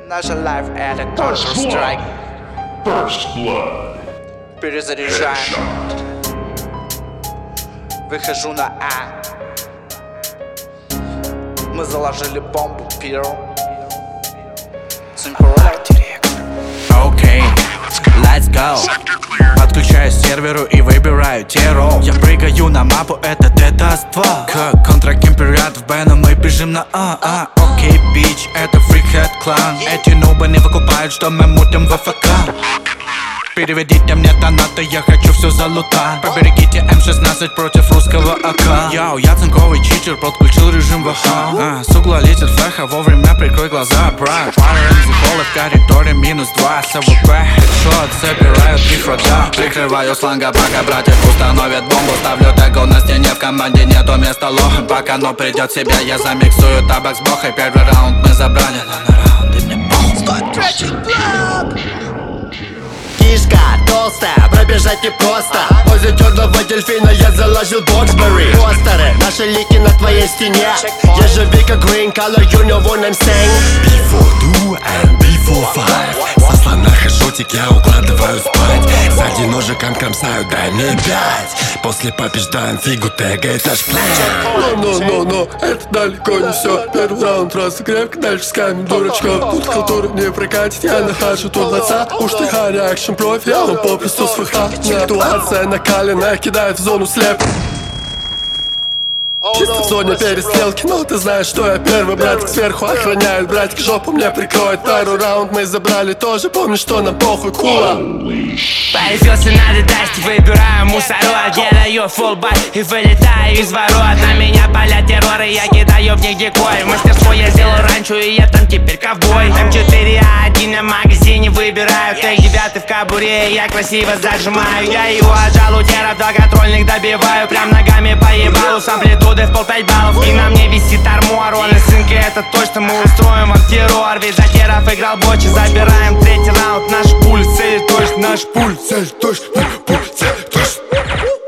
Наша life это Counter-Strike. First blood. Перезаряжаем. Выхожу на А. Мы заложили бомбу, пиру. Окей, let's go. Подключаюсь к серверу и выбираю террор. Я прыгаю на мапу, это Т-2. Как контракемперят в Б, но мы бежим на А. Окей, бич, это фрикхед клан. Эти нубы не выкупают, что мы мутим в АФК. Переведите мне донаты, я хочу все залутать. Поберегите М16 против русского АК. Йоу, я цинковый читер, подключил режим ВХ. С угла летит флеха, вовремя прикрой глаза, брат. Пара МЗ-холла в коридоре, -2. СВП, хедшот, собирают 3 фрага. Прикрываю сланга, пока братья установят бомбу. Ставлю тегл на стене, в команде нету места лоха. Пока но придет в себя, я замиксую табак с бохой. Первый раунд мы забрали, но на раунды мне похуй. Кишка толстая, пробежать непросто. Возле черного дельфина я заложил Боксбери. Постеры, наши лики на твоей стене. Я же Вика Green color, you know what I'm saying. Before 2 and before 5. Со слона хэшотик я укладываю спать. Сзади ножиком кромсаю, дай мне 5. После побеждаем фигу, тегает наш план. Но, это далеко не все. Первый раунд просто крепко, дальше с камень дурачков. Тут халтура не прокатит, я нахожу тут отца. Уж ты Харри, акшн профи, а он попросту с ФХ. Ситуация накаленная, кидает в зону слеп. Чисто в зоне перестрелки, но ты знаешь, что я первый. Братик сверху охраняет, братик жопу мне прикроет. Второй раунд мы забрали тоже, помнишь, что нам похуй, кула. Появился надо дасти, выбираю мусорок. Я даю фулбай и вылетаю из ворот. На меня палят терроры, я кидаю в них дикой. В мастерство я сделал ранчо, и я там теперь ковбой. М4А1 на магазине выбираю. Тег 9 в кобуре, я красиво зажимаю. Я его отжал у теров, до контрольных добиваю. Прям ногами поебалу с амплитудой в пол 5 баллов. И на мне висит армор, он и сынка, это точно. Мы устроим вам террор, ведь за теров играл Бочи. Забираем третий раунд, наш пульс цель точно, наш пульс цель точно, пульс цель точно.